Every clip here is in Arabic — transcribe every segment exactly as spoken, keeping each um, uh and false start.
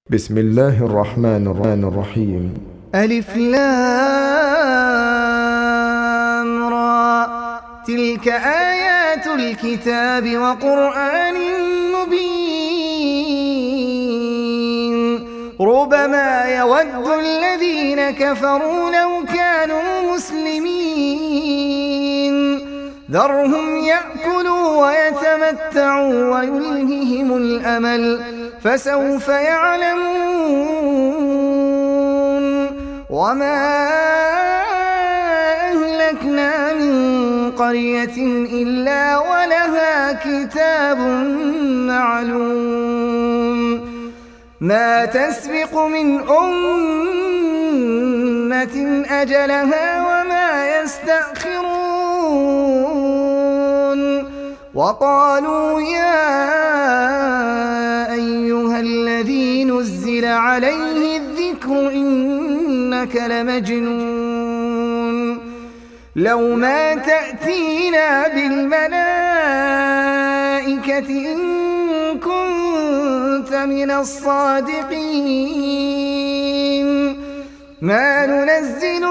بسم الله الرحمن الرحيم. ألف لام را، تلك آيات الكتاب وقرآن مبين. ربما يود الذين كفروا لو كانوا مسلمين، ذرهم يأكلوا ويتمتعوا ويلههم الأمل، فسوف يعلمون. وما أهلكنا من قرية إلا ولها كتاب معلوم، ما تسبق من أمة أجلها وما يستأخرون. وقالوا يا أيها الذي نزل عليه الذكر إنك لمجنون، لو ما تأتينا بالملائكة إن كنت من الصادقين. ما ننزل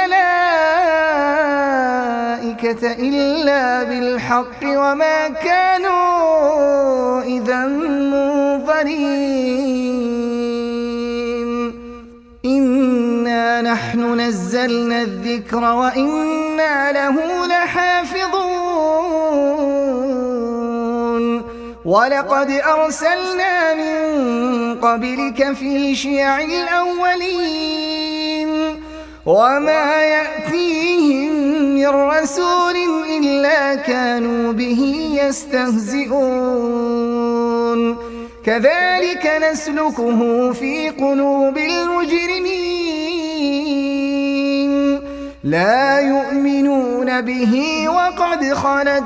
الملائكة إلا بالحق وما كانوا إذا منظرين. إنا نحن نزلنا الذكر وإنا له لحافظون. ولقد أرسلنا من قبلك في شيع الأولين، وما يأتيهم من رسول إلا كانوا به يستهزئون. كذلك نسلكه في قلوب المجرمين، لا يؤمنون به وقد خلت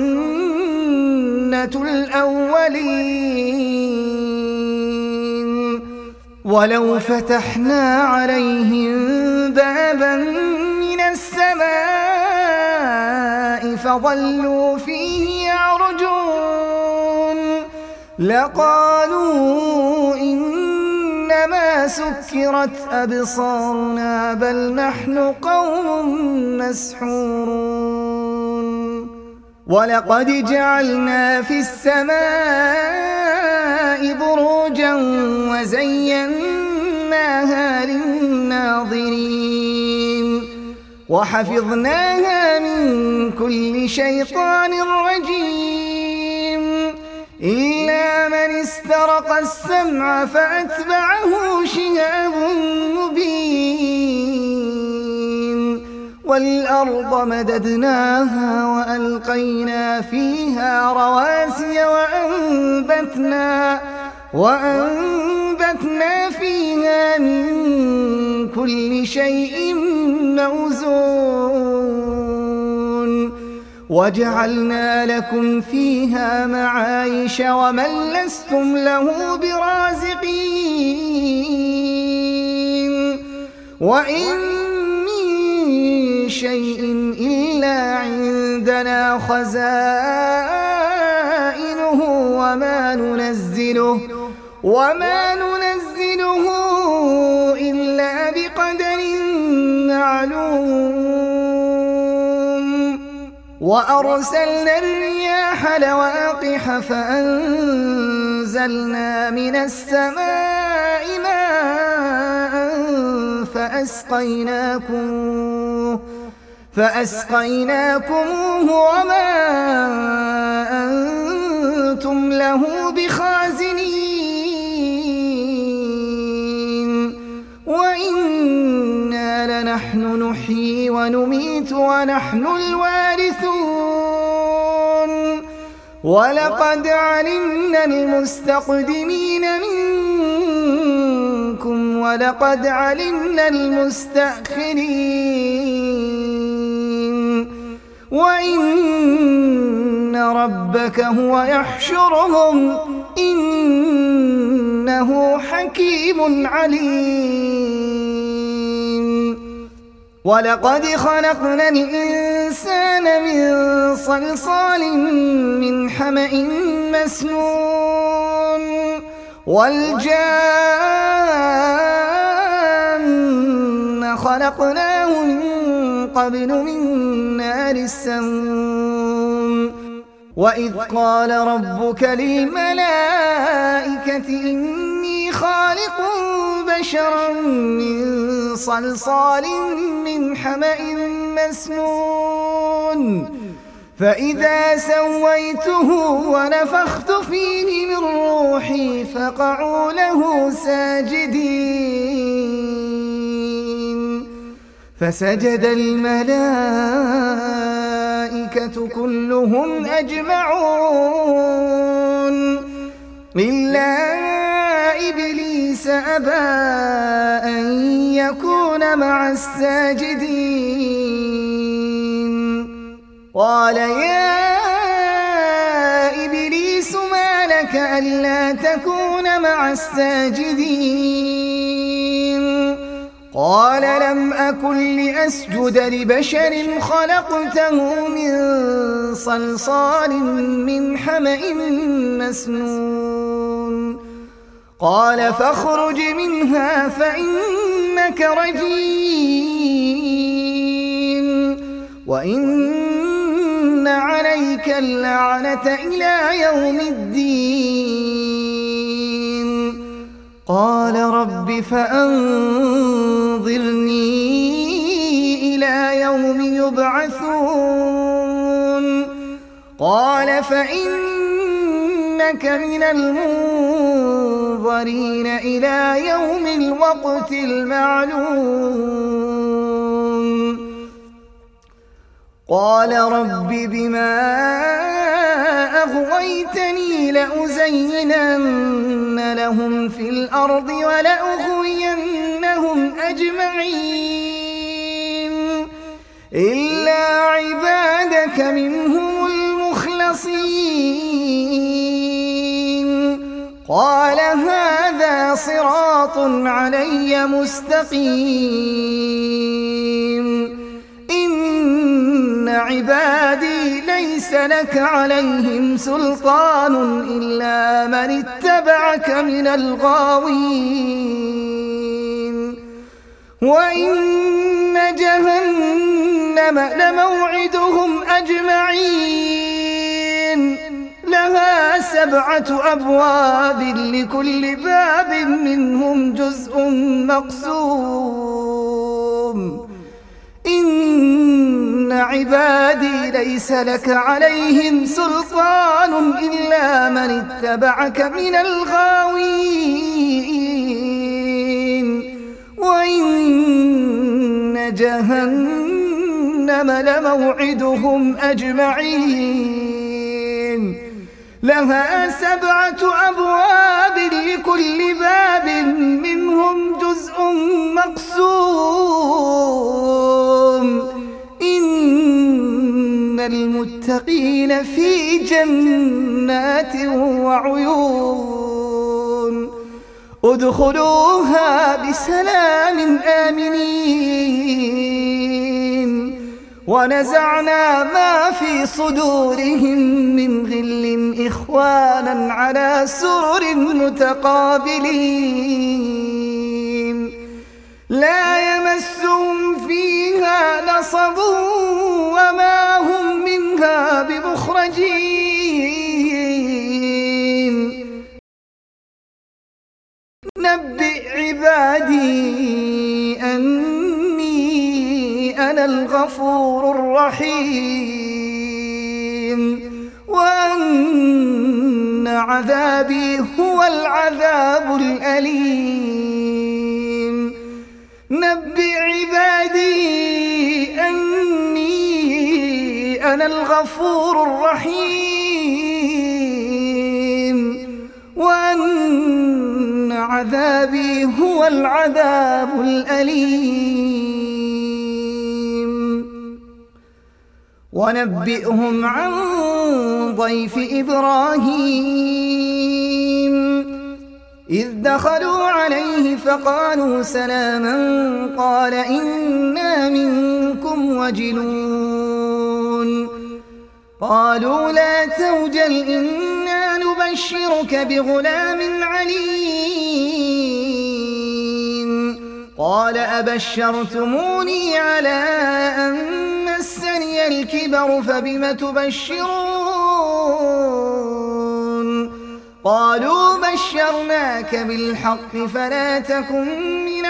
سنة الأولين. ولو فتحنا عليهم بابا من السماء فظلوا فيه يعرجون لقالوا إنما سكرت أبصارنا بل نحن قوم مسحورون. ولقد جعلنا في السماء بروجا وزيناها للناظرين، وحفظناها من كل شيطان رجيم، إلا من استرق السمع فأتبعه شهاب مبين. والأرض مددناها وألقينا فيها رواسي وأنبتنا, وأنبتنا فيها من كل شيء موزون. وجعلنا لكم فيها معايش ومن لستم له برازقين. وإن شيء إلا عندنا خزائنه وما ننزله وما ننزله إلا بقدر معلوم. وأرسلنا الرياح لواقح فأنزلنا من السماء ماء فأسقيناكم فأسقيناكموه وما أنتم له بخازنين. وإنا لنحن نحيي ونميت ونحن الوارثون. ولقد علمنا المستقدمين منكم ولقد علمنا المستأخرين. وإن ربك هو يحشرهم إنه حكيم عليم. ولقد خلقنا الإنسان من صلصال من حمأ مسنون والجان الجان خلقناه من قبل من نار السموم وإذ قال ربك للملائكة إني خالق بشرا من صلصال من حمأ مسنون فإذا سويته ونفخت فيه من روحي فقعوا له ساجدين فسجد الملائكة كلهم أجمعون إلا إبليس أبى أن يكون مع الساجدين قال يا إبليس ما لك ألا تكون مع الساجدين قال لم أكن لأسجد لبشر خلقته من صلصال من حمأ مسنون قال فاخرج منها فإنك رجيم وإن عليك اللعنة إلى يوم الدين قال رب فأنظرني إلى يوم يبعثون قال فإنك من المنظرين إلى يوم الوقت المعلوم قال رب بما أغويتني لأزينن لهم في الأرض ولأغوينهم أجمعين إلا عبادك منهم المخلصين قال هذا صراط علي مستقيم إن عبادي ليس لك عليهم سلطان إلا من اتبعك من الغاوين وإن جهنم لموعدهم أجمعين لها سبعة أبواب لكل باب منهم جزء مقسوم إن عبادي ليس لك عليهم سلطان إلا من اتبعك من الغاوين وإن جهنم لموعدهم أجمعين لها سبعة أبواب لكل باب منهم جزء مقسوم إن المتقين في جنات وعيون ادخلوها بسلام آمنين ونزعنا ما في صدورهم من غل إخوانا على سرر متقابلين لا يمسهم فيها نصب وما هم منها بمخرجين نبئ عبادي أني أنا الغفور الرحيم وأن عذابي هو العذاب الأليم نبئ عبادي أني أنا الغفور الرحيم وأن عذابي هو العذاب الأليم ونبئهم عن ضيف إبراهيم إذ دخلوا عليه فقالوا سلاما قال إنا منكم وجلون قالوا لا توجل إنا نبشرك بغلام عليم قال أبشرتموني على أن مسني الكبر فبم تبشرون قالوا بشرناك بالحق فلا تكن من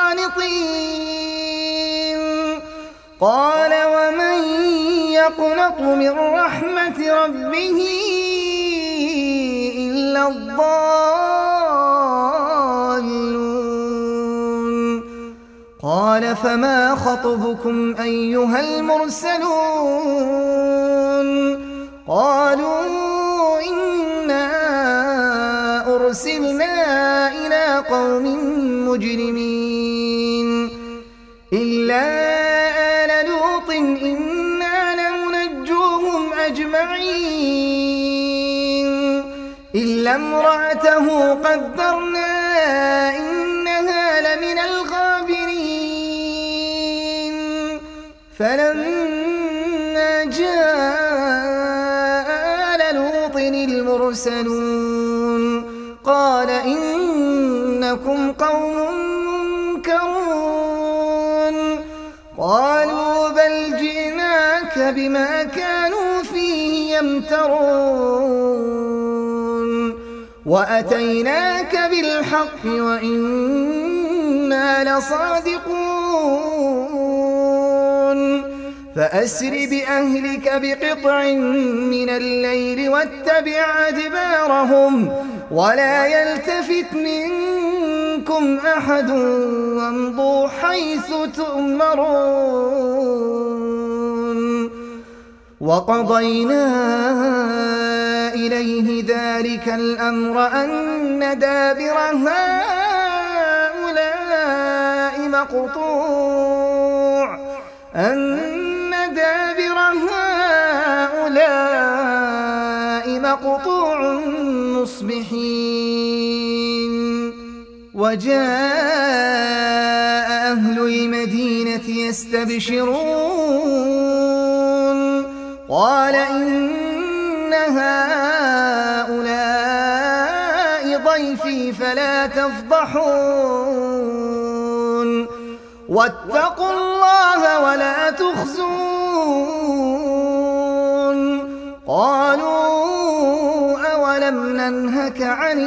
القانطين قال ومن يقنط من رحمة ربه إلا الضالون قال فما خطبكم أيها المرسلون قالوا إنا أرسلنا إلى قوم مجرمين إلا آل لوط إنا لمنجوهم أجمعين إلا امرأته قدرنا إنها لمن الغابرين فلما جاء آل لوط المرسلون قال إنكم قوم منكرون قالوا بل جئناك بما كانوا فيه يمترون وأتيناك بالحق وإنا لصادقون فأسر بأهلك بقطع من الليل واتبع أدبارهم ولا يلتفت منكم أحد وامضوا حيث تؤمرون وقضينا إليه ذلك الأمر أن دابر هؤلاء مقطوع أن دابر هؤلاء مقطوع مصبحين وجاء أهل المدينة يستبشرون قال إن هؤلاء ضيفي فلا تفضحون واتقوا الله ولا تخزون قالوا أولم ننهك عن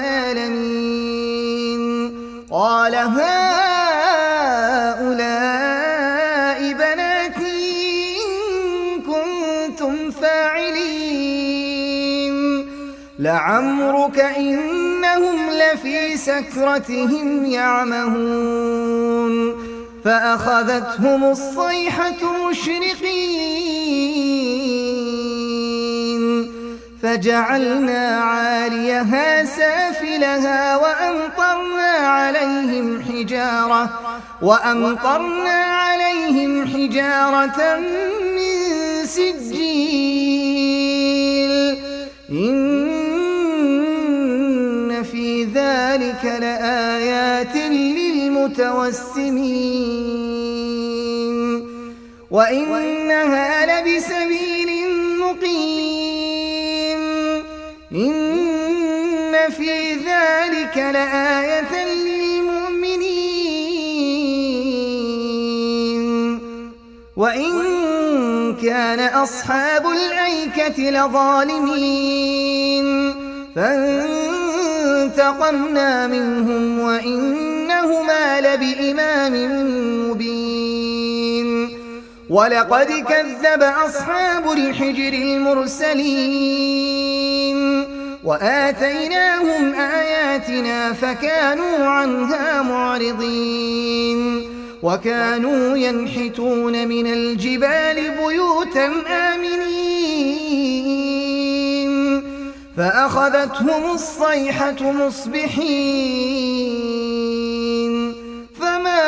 العالمين قال هؤلاء بناتي إن كنتم فاعلين لعمرك إنهم لفي سكرتهم يعمهون فأخذتهم الصيحة مشرقين فجعلنا عاليها سافلها وأمطرنا عليهم حجارة وأمطرنا عليهم حجارة من سجيل إن في ذلك لآيات للمتوسمين وإنها لبسبيل مقيم إن في ذلك لآية للمؤمنين وإن كان أصحاب الأيكة لظالمين فانتقمنا منهم وإنهما لبإمام مبين ولقد كذب أصحاب الحجر المرسلين وآتيناهم آياتنا فكانوا عنها معرضين وكانوا ينحتون من الجبال بيوتا آمنين فأخذتهم الصيحة مصبحين فما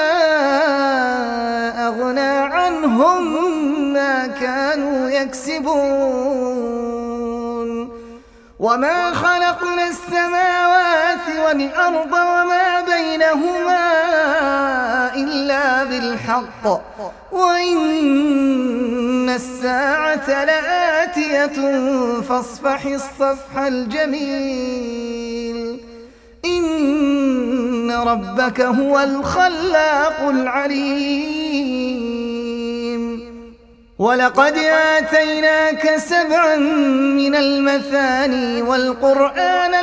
أغنى عنهم ما كانوا يكسبون وما خلقنا السماوات والأرض وما بينهما إلا بالحق وإن الساعة لآتية فاصفح الصفح الجميل إن ربك هو الخلاق العليم ولقد آتيناك سبعا من المثاني والقرآن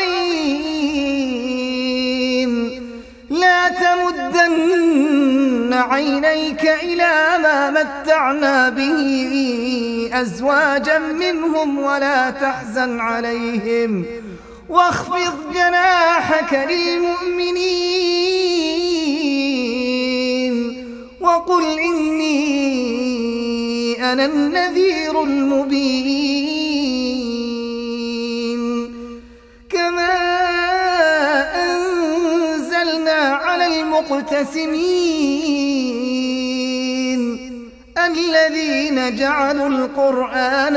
العظيم لا تمدن عينيك إلى ما متعنا به أزواجا منهم ولا تحزن عليهم واخفض جناحك للمؤمنين وقل إني أنا النذير المبين كما أنزلنا على المقتسمين الذين جعلوا القرآن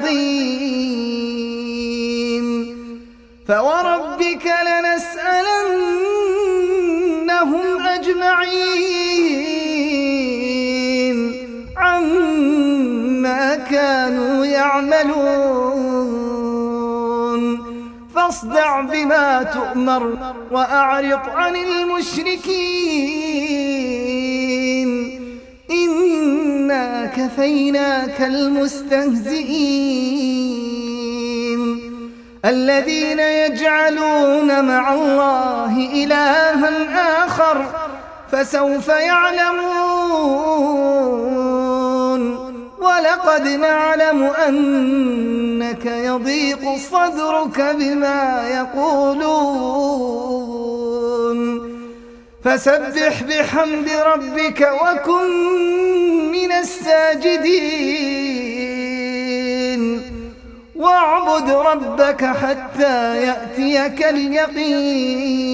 عظيم فوربك لنسألنهم أجمعين عما كانوا يعملون فاصدع بما تؤمر وأعرض عن المشركين إنا كفيناك المستهزئين الذين يجعلون مع الله إلها آخر فسوف يعلمون ولقد نعلم أنك يضيق صدرك بما يقولون فسبح بحمد ربك وكن من الساجدين واعبد ربك حتى يأتيك اليقين.